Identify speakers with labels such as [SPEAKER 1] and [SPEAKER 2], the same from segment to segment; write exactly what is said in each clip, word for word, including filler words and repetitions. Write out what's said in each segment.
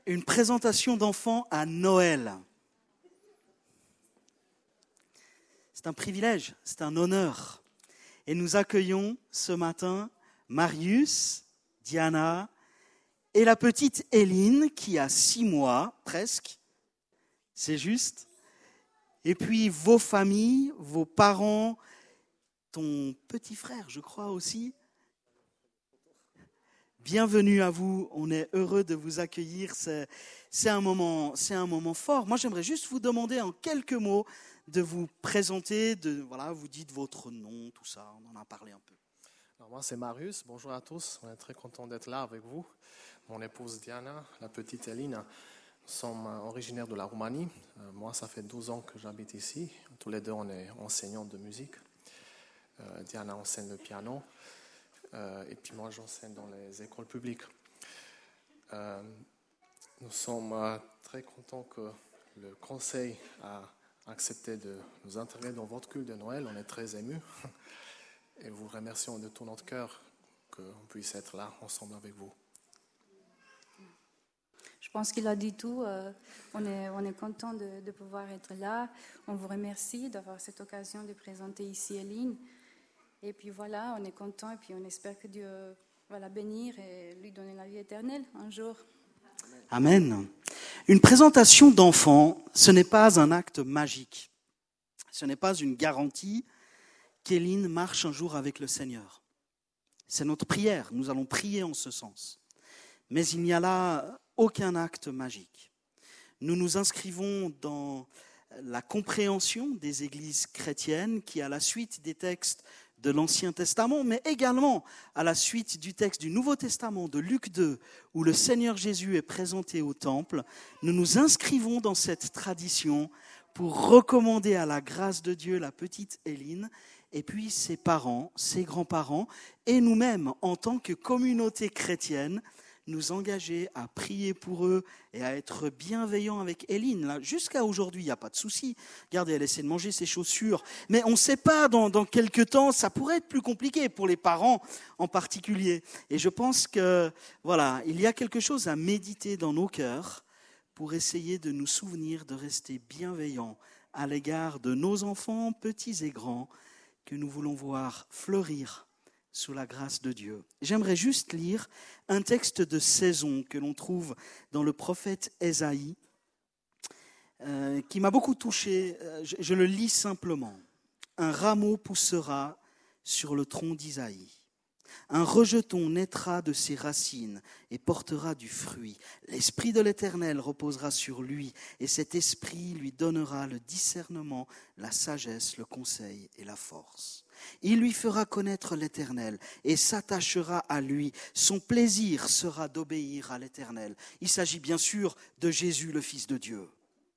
[SPEAKER 1] une présentation d'enfants à Noël. C'est un privilège, c'est un honneur. Et nous accueillons ce matin Marius, Diana et la petite Éline qui a six mois, presque, c'est juste. Et puis vos familles, vos parents, ton petit frère, je crois aussi. Bienvenue à vous, on est heureux de vous accueillir, c'est, c'est, un moment, c'est un moment fort. Moi, j'aimerais juste vous demander en quelques mots de vous présenter, de, voilà, vous dites votre nom, tout ça, on en a parlé un peu.
[SPEAKER 2] Alors moi, c'est Marius, bonjour à tous, on est très content d'être là avec vous. Mon épouse Diana, la petite Éline, nous sommes originaires de la Roumanie. Euh, moi, ça fait douze ans que j'habite ici, tous les deux, on est enseignants de musique. Euh, Diana enseigne le piano. Euh, et puis moi, j'enseigne dans les écoles publiques. Euh, nous sommes euh, très contents que le conseil a accepté de nous intégrer dans votre culte de Noël. On est très émus et vous remercions de tout notre cœur qu'on puisse être là ensemble avec vous.
[SPEAKER 3] Je pense qu'il a dit tout. Euh, on est, on est content de, de pouvoir être là. On vous remercie d'avoir cette occasion de présenter ici Éline. Et puis voilà, on est content et puis on espère que Dieu va la bénir et lui donner la vie éternelle un jour.
[SPEAKER 1] Amen. Une présentation d'enfant, ce n'est pas un acte magique. Ce n'est pas une garantie qu'Éline marche un jour avec le Seigneur. C'est notre prière, nous allons prier en ce sens. Mais il n'y a là aucun acte magique. Nous nous inscrivons dans la compréhension des églises chrétiennes qui, à la suite des textes de l'Ancien Testament, mais également à la suite du texte du Nouveau Testament de Luc deux, où le Seigneur Jésus est présenté au temple, nous nous inscrivons dans cette tradition pour recommander à la grâce de Dieu la petite Éline, et puis ses parents, ses grands-parents, et nous-mêmes, en tant que communauté chrétienne, nous engager à prier pour eux et à être bienveillants avec Éline. Là, jusqu'à aujourd'hui, il n'y a pas de souci. Regardez, elle essaie de manger ses chaussures. Mais on ne sait pas, dans, dans quelques temps, ça pourrait être plus compliqué pour les parents en particulier. Et je pense que, voilà, il y a quelque chose à méditer dans nos cœurs pour essayer de nous souvenir de rester bienveillants à l'égard de nos enfants, petits et grands, que nous voulons voir fleurir sous la grâce de Dieu. J'aimerais juste lire un texte de saison que l'on trouve dans le prophète Ésaïe, euh, qui m'a beaucoup touché. Je, je le lis simplement. Un rameau poussera sur le tronc d'Isaïe. Un rejeton naîtra de ses racines et portera du fruit. L'esprit de l'Éternel reposera sur lui, et cet esprit lui donnera le discernement, la sagesse, le conseil et la force. Il lui fera connaître l'Éternel et s'attachera à lui. Son plaisir sera d'obéir à l'Éternel. Il s'agit bien sûr de Jésus, le Fils de Dieu.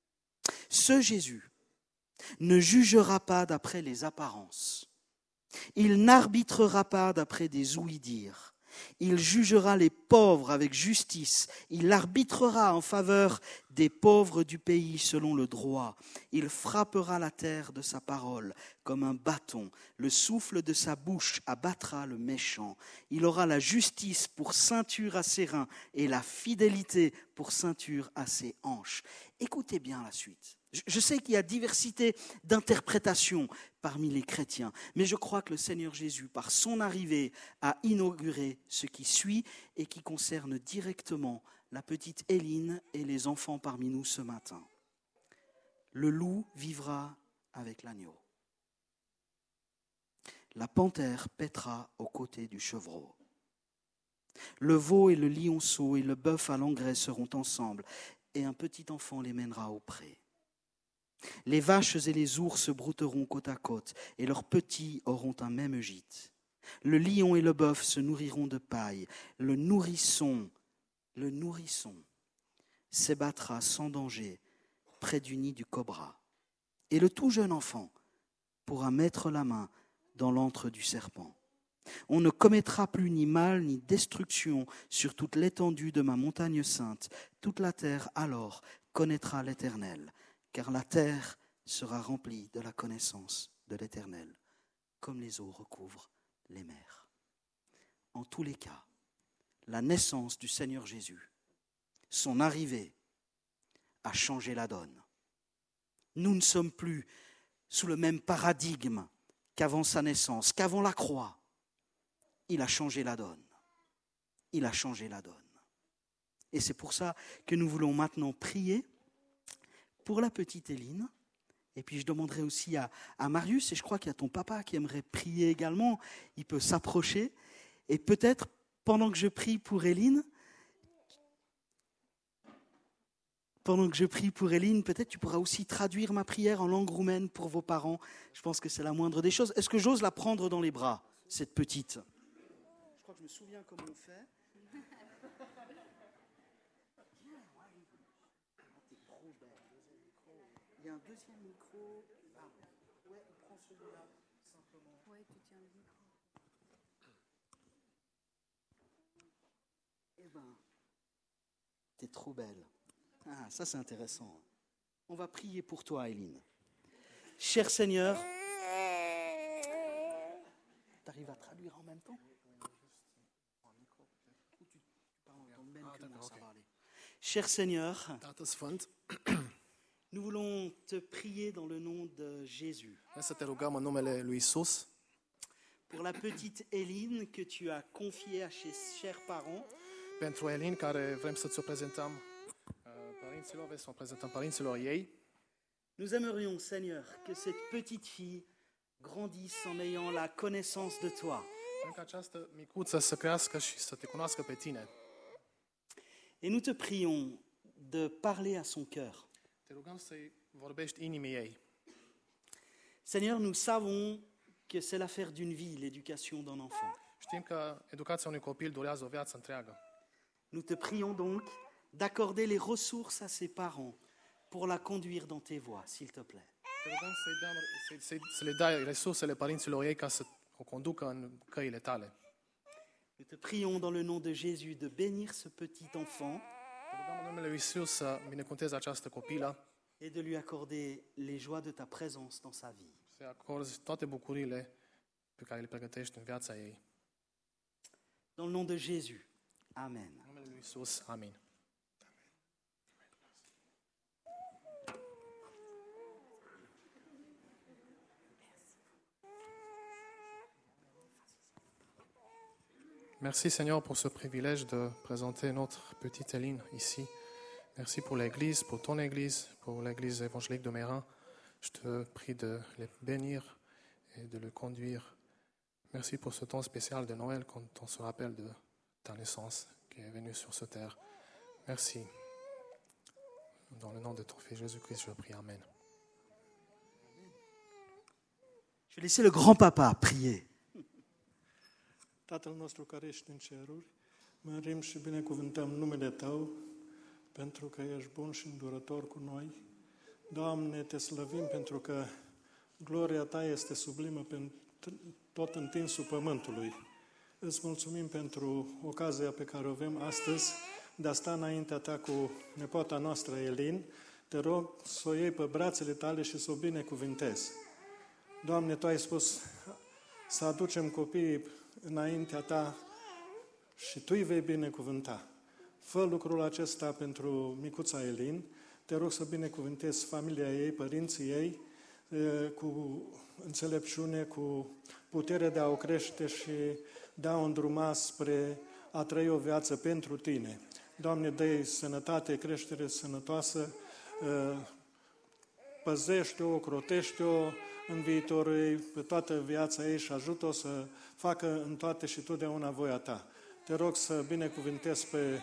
[SPEAKER 1] Ce Jésus ne jugera pas d'après les apparences. Il n'arbitrera pas d'après des ouï-dire. Il jugera les pauvres avec justice. Il arbitrera en faveur des pauvres du pays selon le droit. Il frappera la terre de sa parole comme un bâton. Le souffle de sa bouche abattra le méchant. Il aura la justice pour ceinture à ses reins et la fidélité pour ceinture à ses hanches. Écoutez bien la suite. Je sais qu'il y a diversité d'interprétations parmi les chrétiens, mais je crois que le Seigneur Jésus, par son arrivée, a inauguré ce qui suit et qui concerne directement la petite Éline et les enfants parmi nous ce matin. Le loup vivra avec l'agneau. La panthère paîtra aux côtés du chevreau. Le veau et le lionceau et le bœuf à l'engrais seront ensemble, et un petit enfant les mènera au pré. Les vaches et les ours brouteront côte à côte, et leurs petits auront un même gîte. Le lion et le bœuf se nourriront de paille. Le nourrisson, le nourrisson s'ébattra sans danger près du nid du cobra. Et le tout jeune enfant pourra mettre la main dans l'antre du serpent. On ne commettra plus ni mal ni destruction sur toute l'étendue de ma montagne sainte. Toute la terre alors connaîtra l'Éternel, car la terre sera remplie de la connaissance de l'Éternel, comme les eaux recouvrent les mers. En tous les cas, la naissance du Seigneur Jésus son arrivée a changé la donne. Nous ne sommes plus sous le même paradigme qu'avant sa naissance, qu'avant la croix. Il a changé la donne. Il a changé la donne. Et c'est pour ça que nous voulons maintenant prier pour la petite Éline. Et puis je demanderai aussi à, à Marius, et je crois qu'il y a ton papa qui aimerait prier également. Il peut s'approcher. Et peut-être, pendant que je prie pour Éline, pendant que je prie pour Éline, peut-être tu pourras aussi traduire ma prière en langue roumaine pour vos parents. Je pense que c'est la moindre des choses. Est-ce que j'ose la prendre dans les bras, cette petite ? Je crois que je me souviens comment on fait. Il y a un deuxième micro. Ah, ouais, on prend celui-là, simplement.
[SPEAKER 3] Ouais, tu tiens le micro.
[SPEAKER 1] Eh ben, t'es trop belle. Ah, ça c'est intéressant. On va prier pour toi, Éline. Cher Seigneur, t'arrives à traduire en même temps ? Ou tu parles en même que moi, ça va aller. Cher Seigneur,
[SPEAKER 2] Tată Sfânt,
[SPEAKER 1] nous voulons te prier dans le nom de Jésus.
[SPEAKER 2] vrem să te rugăm în numele lui Isus
[SPEAKER 1] Pour la petite Éline que tu as confiée à ses chers parents,
[SPEAKER 2] pentru Elin, care vrem să ți-o prezentăm uh, părinților, vrem să o prezentăm părinților ei.
[SPEAKER 1] nous aimerions, Seigneur, que cette petite fille grandisse en ayant la connaissance de toi.
[SPEAKER 2] Vrem ca această micuță să crească și să te cunoască pe tine.
[SPEAKER 1] Et nous te prions de parler à son cœur.
[SPEAKER 2] Te rugăm să-i vorbești inimii ei.
[SPEAKER 1] Seigneur, nous savons que c'est l'affaire d'une vie, l'éducation d'un enfant.
[SPEAKER 2] Știm că educația unui copil durează o viață întreagă.
[SPEAKER 1] Nous te prions donc d'accorder les ressources à ses parents pour la conduire dans tes voies, s'il te plaît.
[SPEAKER 2] Te rugăm să-i dăm, să, să, să le dai resursele părinților ei ca să o conducă în căile tale.
[SPEAKER 1] Nous te prions dans le nom de Jésus de bénir ce petit enfant
[SPEAKER 2] Te rugăm în numele lui Isus să binecuvântezi această copilă,
[SPEAKER 1] et de lui accorder les joies de ta présence dans sa vie.
[SPEAKER 2] să-i acorzi toate bucuriile pe care le pregătești în viața ei.
[SPEAKER 1] Dans le nom de Jésus. Amen.
[SPEAKER 2] În numele lui Isus, amin. Merci Seigneur pour ce privilège de présenter notre petite Éline ici. Merci pour l'église, pour ton église, pour l'église évangélique de Mérin. Je te prie de les bénir et de le conduire. Merci pour ce temps spécial de Noël quand on se rappelle de ta naissance qui est venue sur cette terre. Merci. Dans le nom de ton Fils Jésus-Christ, je prie. Amen.
[SPEAKER 1] Je vais laisser le grand-papa prier.
[SPEAKER 4] Tatăl nostru care ești în ceruri, mărim și binecuvântăm numele Tău, pentru că ești bun și îndurător cu noi. Doamne, Te slăvim pentru că gloria Ta este sublimă pe tot întinsul pământului. Îți mulțumim pentru ocazia pe care o avem astăzi de a sta înaintea Ta cu nepoata noastră Elin. Te rog să o iei pe brațele Tale și să o binecuvintezi. Doamne, Tu ai spus să aducem copiii înaintea Ta și Tu îi vei binecuvânta. Fă lucrul acesta pentru micuța Elin. Te rog să binecuvântezi familia ei, părinții ei, cu înțelepciune, cu putere de a o crește și de a o îndruma spre a trăi o viață pentru Tine. Doamne, dă-i sănătate, creștere sănătoasă, păzește-o, ocrotește-o în viitorul ei, pe toată viața ei și ajută-o să facă în toate și totdeauna voia Ta. Te rog să binecuvântezi pe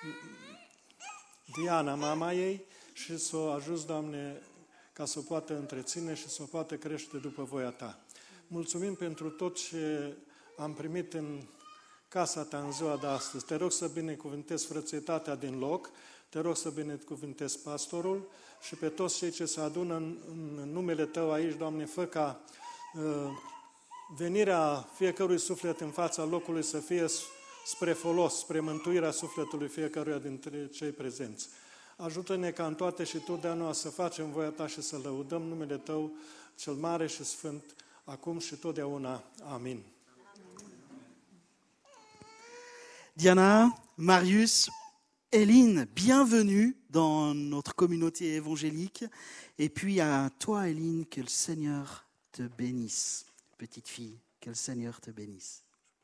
[SPEAKER 4] Diana, mama ei, și să o ajuți, Doamne, ca să o poată întreține și să o poată crește după voia Ta. Mulțumim pentru tot ce am primit în casa Ta în ziua de astăzi. Te rog să binecuvântezi frățietatea din loc, te rog să binecuvântezi pastorul și pe toți cei ce se adună în, în numele Tău aici, Doamne, fă ca uh, venirea fiecărui suflet în fața locului să fie spre folos, spre mântuirea sufletului fiecăruia dintre cei prezenți. Ajută-ne ca în toate și totdeauna să facem voia Ta și să lăudăm numele Tău cel mare și sfânt, acum și totdeauna. Amin.
[SPEAKER 1] Diana, Marius, Éline, bienvenue dans notre communauté évangélique. Et puis à toi, Éline, que le Seigneur te bénisse. Petite fille, que le Seigneur te bénisse.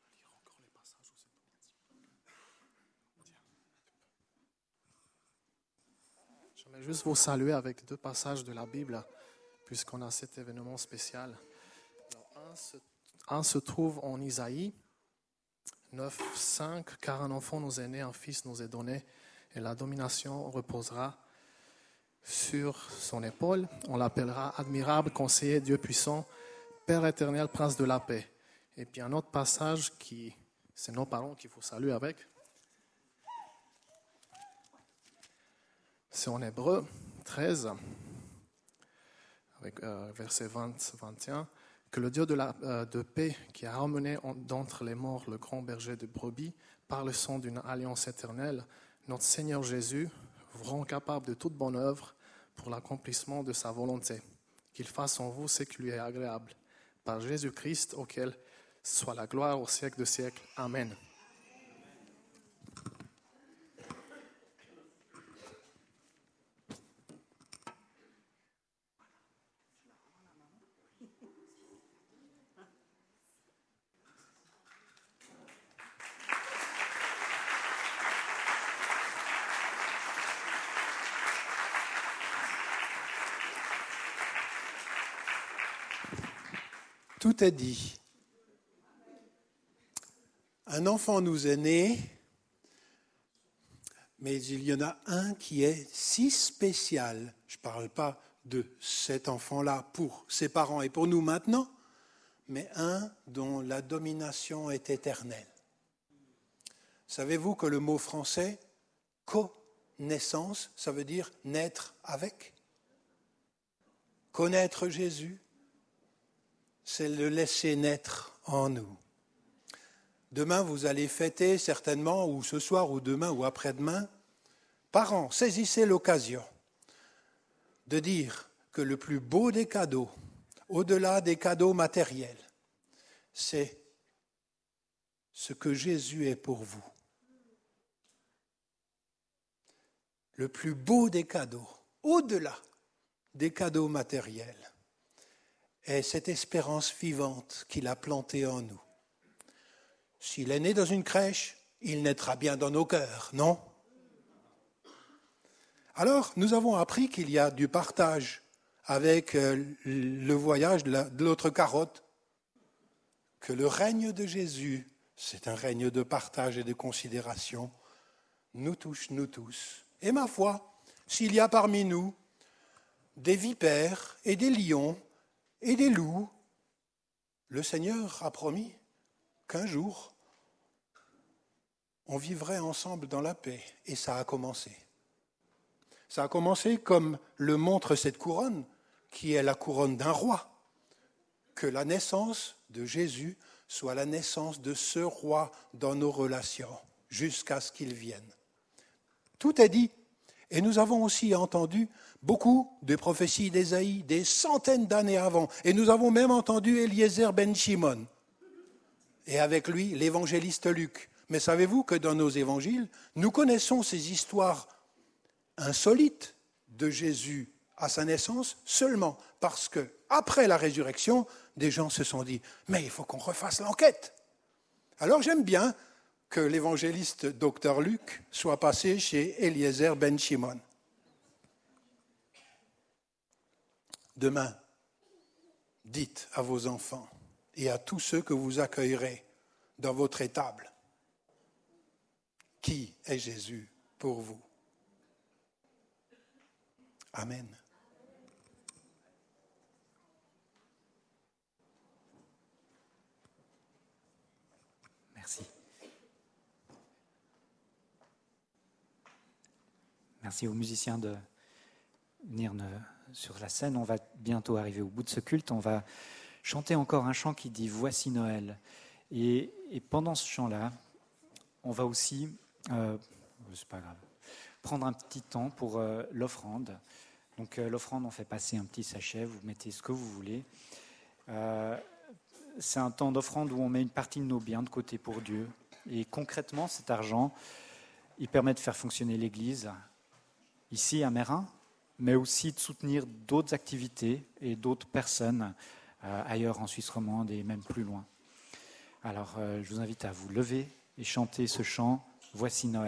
[SPEAKER 2] Je vais juste vous saluer avec deux passages de la Bible, puisqu'on a cet événement spécial. Alors, un, se, un se trouve en Isaïe neuf, cinq, car un enfant nous est né, un fils nous est donné, et la domination reposera sur son épaule. On l'appellera admirable, conseiller, Dieu puissant, Père éternel, prince de la paix. Et puis un autre passage, qui, c'est nos parents qu'il faut saluer avec. C'est en Hébreu treize, avec euh, verset vingt à vingt et un. Que le Dieu de, la, euh, de paix, qui a ramené en, d'entre les morts le grand berger de brebis, par le sang d'une alliance éternelle, notre Seigneur Jésus, vous rend capable de toute bonne œuvre pour l'accomplissement de sa volonté. Qu'il fasse en vous ce qui lui est agréable. Par Jésus-Christ, auquel soit la gloire au siècle de siècles. Amen.
[SPEAKER 5] Tout est dit. Un enfant nous est né, mais il y en a un qui est si spécial. Je ne parle pas de cet enfant-là pour ses parents et pour nous maintenant, mais un dont la domination est éternelle. Savez-vous que le mot français « connaissance », ça veut dire « naître avec ». Connaître Jésus, c'est le laisser naître en nous. Demain, vous allez fêter certainement, ou ce soir, ou demain, ou après-demain. Parents, saisissez l'occasion de dire que le plus beau des cadeaux, au-delà des cadeaux matériels, c'est ce que Jésus est pour vous. Le plus beau des cadeaux, au-delà des cadeaux matériels, est cette espérance vivante qu'il a plantée en nous. S'il est né dans une crèche, il naîtra bien dans nos cœurs, non? Alors, nous avons appris qu'il y a du partage avec le voyage de l'autre carotte, que le règne de Jésus, c'est un règne de partage et de considération, nous touche, nous tous. Et ma foi, s'il y a parmi nous des vipères et des lions et des loups, le Seigneur a promis qu'un jour, on vivrait ensemble dans la paix. Et ça a commencé. Ça a commencé comme le montre cette couronne, qui est la couronne d'un roi. Que la naissance de Jésus soit la naissance de ce roi dans nos relations, jusqu'à ce qu'il vienne. Tout est dit. Et nous avons aussi entendu beaucoup de prophéties d'Ésaïe, des centaines d'années avant. Et nous avons même entendu Eliezer ben Shimon. Et avec lui, l'évangéliste Luc. Mais savez-vous que dans nos évangiles, nous connaissons ces histoires insolites de Jésus à sa naissance seulement parce que, après la résurrection, des gens se sont dit « Mais il faut qu'on refasse l'enquête ». Alors j'aime bien que l'évangéliste docteur Luc soit passé chez Eliezer ben Shimon. Demain, dites à vos enfants et à tous ceux que vous accueillerez dans votre étable, qui est Jésus pour vous? Amen.
[SPEAKER 6] Merci. Merci aux musiciens de venir sur la scène. On va bientôt arriver au bout de ce culte. On va chanter encore un chant qui dit « Voici Noël ». Et, et pendant ce chant-là, on va aussi, euh, c'est pas grave, prendre un petit temps pour euh, l'offrande. Donc euh, l'offrande, on fait passer un petit sachet, vous mettez ce que vous voulez. Euh, c'est un temps d'offrande où on met une partie de nos biens de côté pour Dieu. Et concrètement, cet argent, il permet de faire fonctionner l'Église ici à Meyrin, mais aussi de soutenir d'autres activités et d'autres personnes euh, ailleurs en Suisse romande et même plus loin. Alors, euh, je vous invite à vous lever et chanter ce chant « Voici Noël ».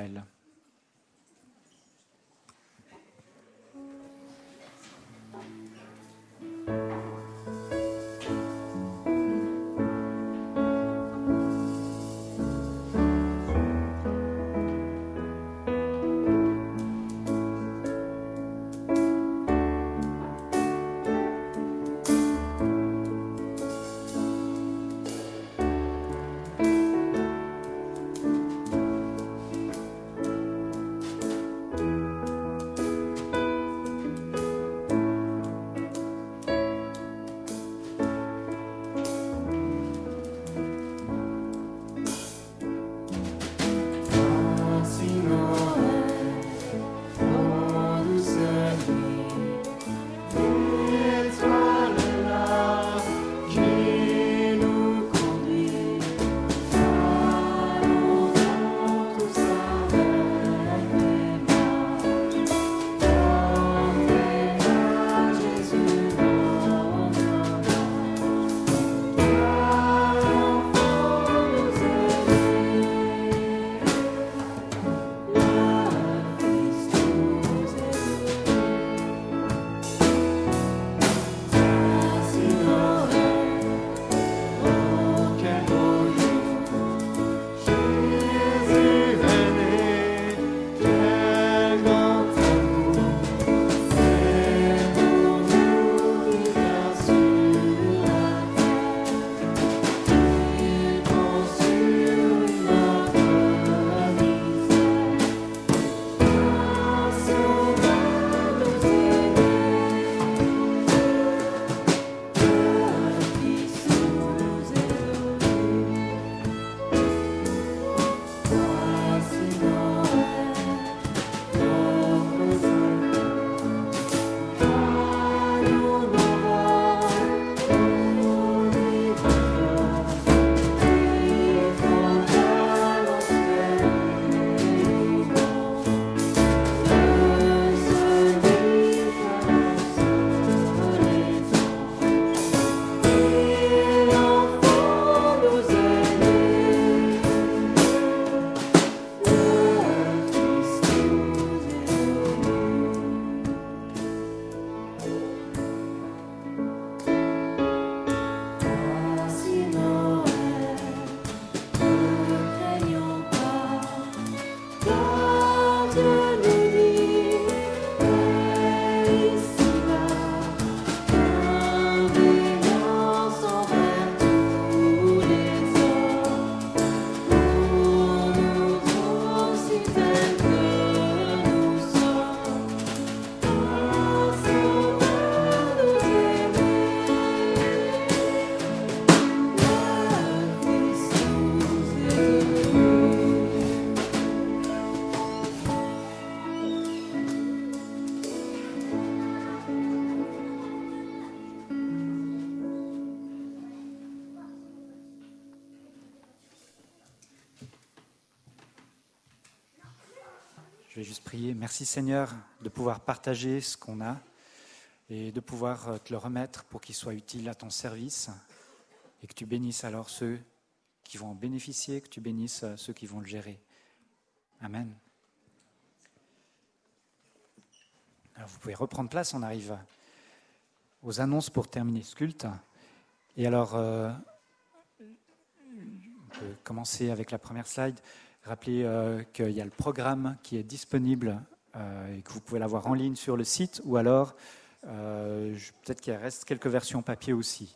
[SPEAKER 6] Je vais juste prier. Merci Seigneur de pouvoir partager ce qu'on a et de pouvoir te le remettre pour qu'il soit utile à ton service et que tu bénisses alors ceux qui vont en bénéficier, que tu bénisses ceux qui vont le gérer. Amen. Alors vous pouvez reprendre place, on arrive aux annonces pour terminer ce culte. Et alors, euh, on peut commencer avec la première slide. Rappelez euh, qu'il y a le programme qui est disponible euh, et que vous pouvez l'avoir en ligne sur le site ou alors euh, peut-être qu'il reste quelques versions papier aussi.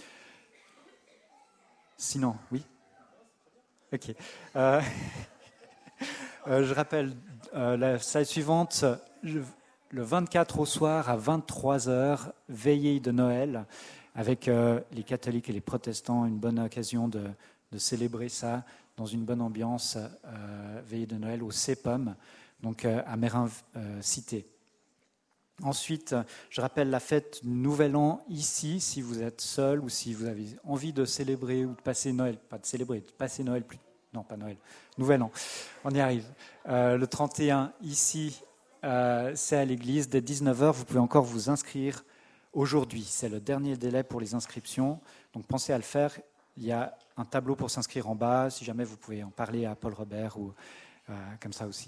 [SPEAKER 6] Sinon, oui ? Ok. Euh, euh, je rappelle euh, la slide suivante. Je, le vingt-quatre au soir à vingt-trois heures, veillée de Noël avec euh, les catholiques et les protestants, une bonne occasion de, de célébrer ça dans une bonne ambiance, euh, veillée de Noël au C P O M, donc euh, à Meyrin euh, Cité. Ensuite, je rappelle la fête du Nouvel An ici, si vous êtes seul ou si vous avez envie de célébrer ou de passer Noël, pas de célébrer, de passer Noël non pas Noël, Nouvel An, on y arrive. Euh, le trente et un, ici, euh, c'est à l'église, dès dix-neuf heures, vous pouvez encore vous inscrire aujourd'hui. C'est le dernier délai pour les inscriptions, donc pensez à le faire. Il y a un tableau pour s'inscrire en bas, si jamais vous pouvez en parler à Paul Robert ou euh, comme ça aussi.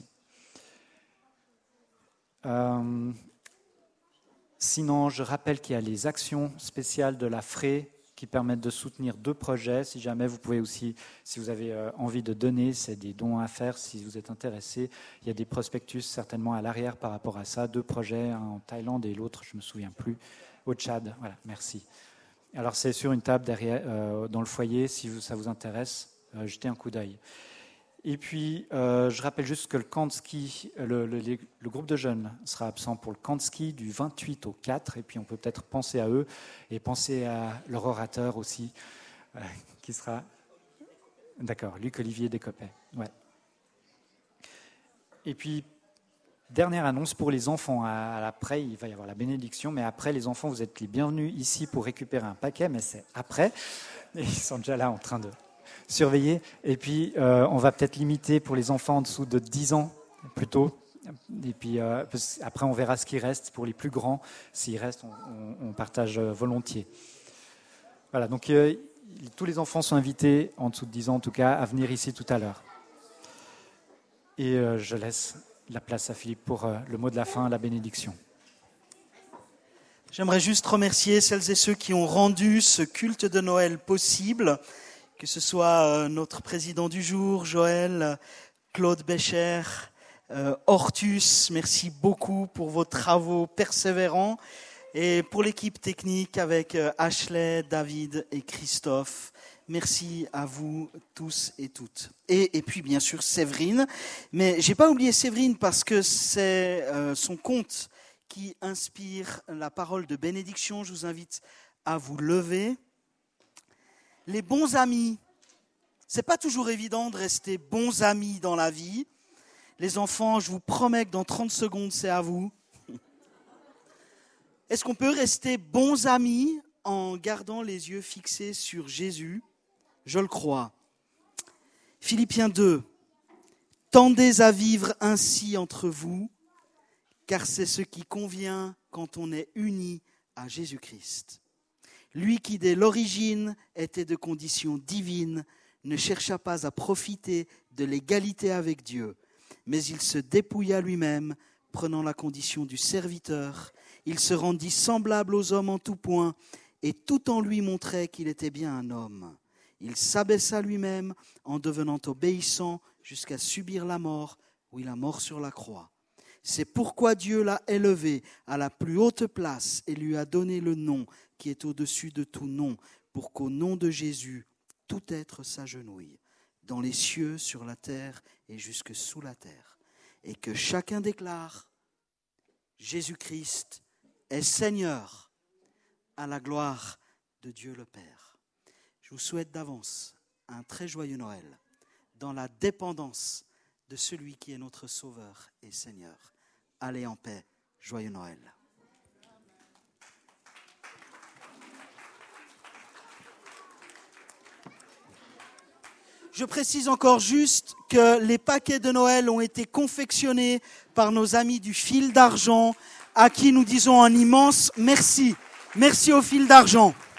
[SPEAKER 6] Euh, sinon, je rappelle qu'il y a les actions spéciales de la F R E qui permettent de soutenir deux projets. Si jamais vous pouvez aussi, si vous avez euh, envie de donner, c'est des dons à faire si vous êtes intéressé. Il y a des prospectus certainement à l'arrière par rapport à ça. Deux projets, un en Thaïlande et l'autre, je ne me souviens plus, au Tchad. Voilà, merci. Alors c'est sur une table derrière, euh, dans le foyer, si vous, ça vous intéresse, euh, jetez un coup d'œil. Et puis, euh, je rappelle juste que le camp de ski, le, le, le groupe de jeunes sera absent pour le camp de ski du vingt-huit au quatre, et puis on peut peut-être penser à eux, et penser à leur orateur aussi, euh, qui sera... D'accord, Luc-Olivier Descopet. Ouais. Et puis, dernière annonce pour les enfants. Après, il va y avoir la bénédiction, mais après, les enfants, vous êtes les bienvenus ici pour récupérer un paquet, mais c'est après. Et ils sont déjà là en train de surveiller. Et puis, euh, on va peut-être limiter pour les enfants en dessous de dix ans, plutôt. Et puis, euh, après, on verra ce qui reste pour les plus grands. S'il reste, on, on, on partage volontiers. Voilà, donc euh, tous les enfants sont invités, en dessous de dix ans en tout cas, à venir ici tout à l'heure. Et euh, je laisse la place à Philippe pour euh, le mot de la fin, la bénédiction.
[SPEAKER 1] J'aimerais juste remercier celles et ceux qui ont rendu ce culte de Noël possible, que ce soit notre président du jour, Joël, Claude Bécher, euh, Hortus, merci beaucoup pour vos travaux persévérants, et pour l'équipe technique avec euh, Ashley, David et Christophe. Merci à vous tous et toutes. Et, et puis bien sûr Séverine, mais j'ai pas oublié Séverine parce que c'est euh, son compte qui inspire la parole de bénédiction. Je vous invite à vous lever. Les bons amis, c'est pas toujours évident de rester bons amis dans la vie. Les enfants, je vous promets que dans trente secondes, c'est à vous. Est-ce qu'on peut rester bons amis en gardant les yeux fixés sur Jésus ? Je le crois. Philippiens deux. Tendez à vivre ainsi entre vous, car c'est ce qui convient quand on est unis à Jésus-Christ. Lui qui, dès l'origine, était de condition divine, ne chercha pas à profiter de l'égalité avec Dieu, mais il se dépouilla lui-même, prenant la condition du serviteur. Il se rendit semblable aux hommes en tout point, et tout en lui montrait qu'il était bien un homme. Il s'abaissa lui-même en devenant obéissant jusqu'à subir la mort, oui, la mort sur la croix. C'est pourquoi Dieu l'a élevé à la plus haute place et lui a donné le nom qui est au-dessus de tout nom, pour qu'au nom de Jésus, tout être s'agenouille, dans les cieux, sur la terre et jusque sous la terre, et que chacun déclare « Jésus-Christ est Seigneur, à la gloire de Dieu le Père ». Je vous souhaite d'avance un très joyeux Noël, dans la dépendance de celui qui est notre Sauveur et Seigneur. Allez en paix, joyeux Noël. Je précise encore juste que les paquets de Noël ont été confectionnés par nos amis du Fil d'Argent, à qui nous disons un immense merci. Merci au Fil d'Argent.